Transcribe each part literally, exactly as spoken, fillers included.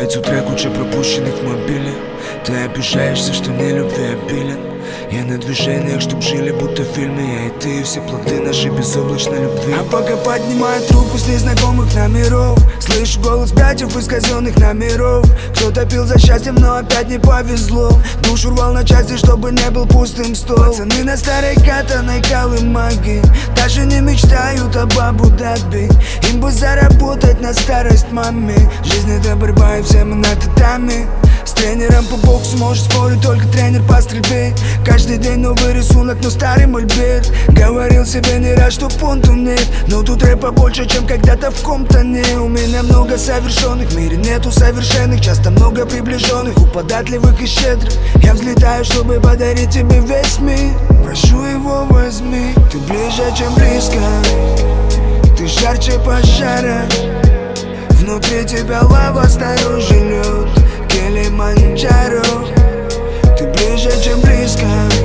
эту трек куча пропущенных в мобиле. Ты обижаешься, что не любви обилен. Я на движениях, чтоб жили будто в фильме. Я и ты, и все плоды нашей безоблачной любви. А пока поднимаю трубку с незнакомых номеров, слышу голос братьев из казенных номеров. Кто-то пил за счастьем, но опять не повезло. Душу рвал на части, чтобы не был пустым стол. Пацаны на старой катаной колымаге даже не мечтают об Абу-Даби. Им бы заработать на старость маме. Жизнь это борьба, и все мы на татами. С тренером по боксу может спорить только тренер по стрельбе. Каждый день новый рисунок, но старый мольберт. Говорил себе не раз, что понту нет, но тут рэпа больше, чем когда-то в Комптоне. У меня много совершенных, в мире нету совершенных. Часто много приближенных, у податливых и щедрых. Я взлетаю, чтобы подарить тебе весь мир. Прошу его возьми. Ты ближе, чем близко, ты жарче пожара. Внутри тебя лава, снаружи лед, Килиманджаро. Ты ближе, чем близко,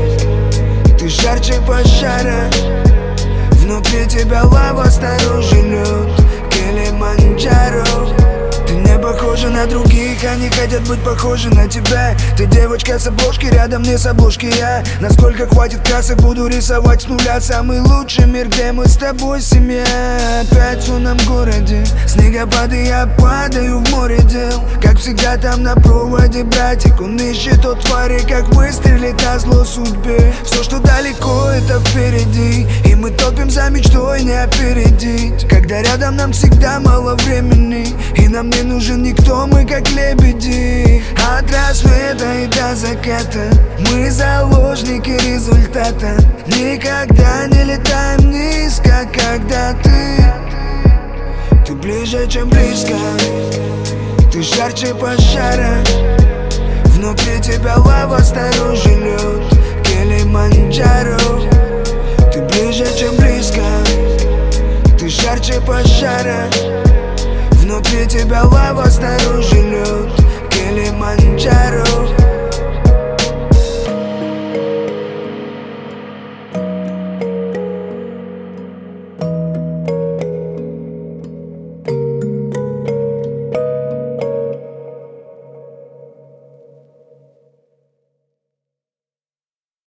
ты жарче пожара. Внутри тебя лава, снаружи лед, Килиманджаро. Ты не похожа на других, они хотят быть похожи на тебя. Ты девочка с обложки, рядом не с обложки я. Насколько хватит красок, буду рисовать с нуля. Самый лучший мир, где мы с тобой семья. Опять в лунном городе снегопады, я падаю в море дел. Как всегда там на проводе братик, он ищет от твари, как выстрелит на зло судьбе. Все, что далеко, это впереди, и мы топим за мечтой не опередить. Когда рядом нам всегда мало времени, и нам не нужен никто, мы как лебеди. От рассвета и до заката мы заложники результата. Никогда не летаем низко, когда ты. Ты ближе, чем близко, ты жарче пожара. Внутри тебя лава, снаружи лед, Килиманджаро. Ты ближе, чем близко, ты жарче пожара. Внутри тебя лава,